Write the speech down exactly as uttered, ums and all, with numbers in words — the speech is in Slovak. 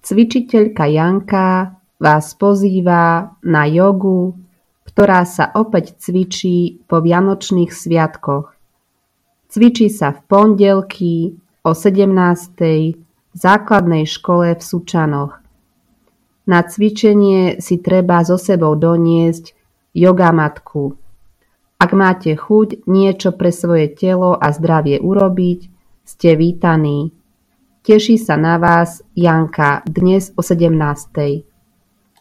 Cvičiteľka Janka vás pozýva na jogu, ktorá sa opäť cvičí po vianočných sviatkoch. Cvičí sa v pondelky o sedemnástej v základnej škole v Sučanoch. Na cvičenie si treba so sebou doniesť jogamatku. Ak máte chuť niečo pre svoje telo a zdravie urobiť, ste vítaní. Teší sa na vás Janka dnes o sedemnástej.